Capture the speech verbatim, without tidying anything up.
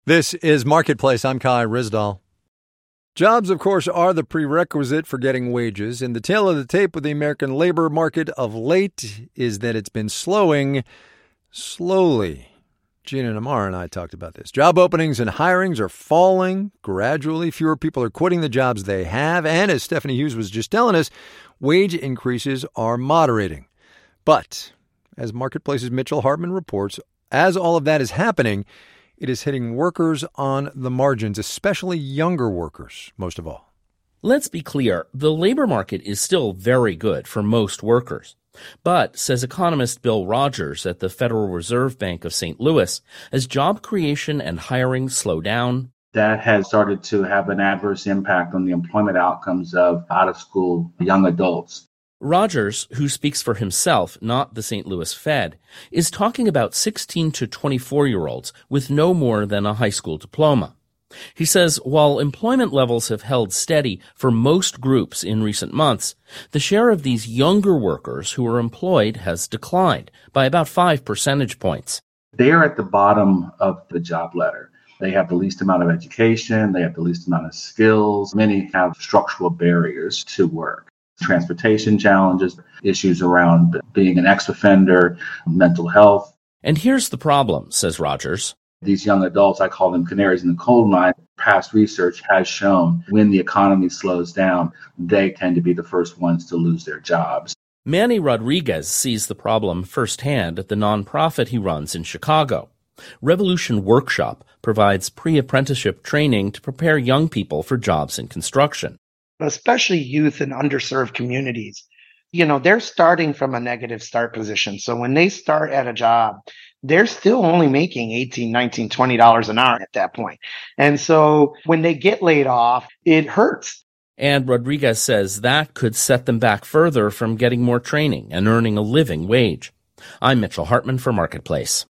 This is Marketplace. I'm Kai Ryssdal. Jobs, of course, are the prerequisite for getting wages, and the tale of the tape with the American labor market of late is that it's been slowing slowly. Gina Namar and I talked about this. Job openings and hirings are falling gradually. Fewer people are quitting the jobs they have, and as Stephanie Hughes was just telling us, wage increases are moderating. But, as Marketplace's Mitchell Hartman reports, as all of that is happening, it is hitting workers on the margins, especially younger workers, most of all. Let's be clear, the labor market is still very good for most workers. But, says economist Bill Rogers at the Federal Reserve Bank of Saint Louis, as job creation and hiring slow down, that has started to have an adverse impact on the employment outcomes of out-of-school young adults. Rogers, who speaks for himself, not the Saint Louis Fed, is talking about sixteen to twenty-four-year-olds with no more than a high school diploma. He says while employment levels have held steady for most groups in recent months, the share of these younger workers who are employed has declined by about five percentage points. They are at the bottom of the job ladder. They have the least amount of education. They have the least amount of skills. Many have structural barriers to work. Transportation challenges, issues around being an ex-offender, mental health. And here's the problem, says Rogers. These young adults, I call them canaries in the coal mine. Past research has shown when the economy slows down, they tend to be the first ones to lose their jobs. Manny Rodriguez sees the problem firsthand at the nonprofit he runs in Chicago. Revolution Workshop provides pre-apprenticeship training to prepare young people for jobs in construction. Especially youth in underserved communities. You know, they're starting from a negative start position. So when they start at a job, they're still only making eighteen, nineteen, twenty dollars an hour at that point. And so when they get laid off, it hurts. And Rodriguez says that could set them back further from getting more training and earning a living wage. I'm Mitchell Hartman for Marketplace.